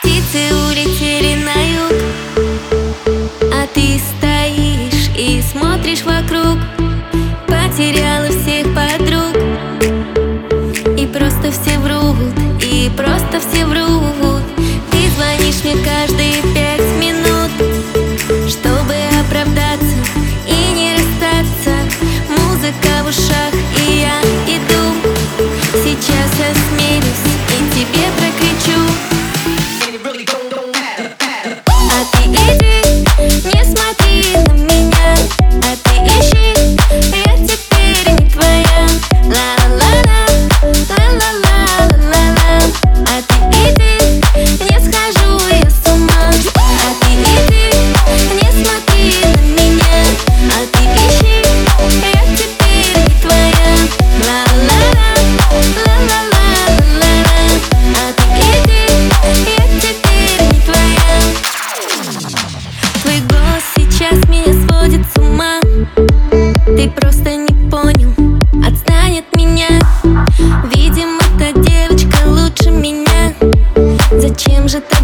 Птицы улетели на юг, а ты стоишь и смотришь вокруг. Потеряла всех подруг, и просто все врут, и просто все врут. Ты звонишь мне каждые 5 минут, чтобы оправдаться и не расстаться. Музыка в ушах, и я иду. Сейчас осмелюсь и тебе прокричу: а ты иди, не смотри на меня, а ты ищи, я теперь не твоя. Ла-ла-ла, ла-ла-ла-ла-ла. А ты иди, не схожу я с ума. А ты иди, не смотри на меня, а ты ищи, я теперь не твоя. Ла-ла-ла, ла-ла-ла-ла-ла. А ты иди, я теперь не твоя. Твой голос сейчас меня сводит с ума. Ты просто не понял, отстань от меня. Видимо, та девочка лучше меня. Зачем же ты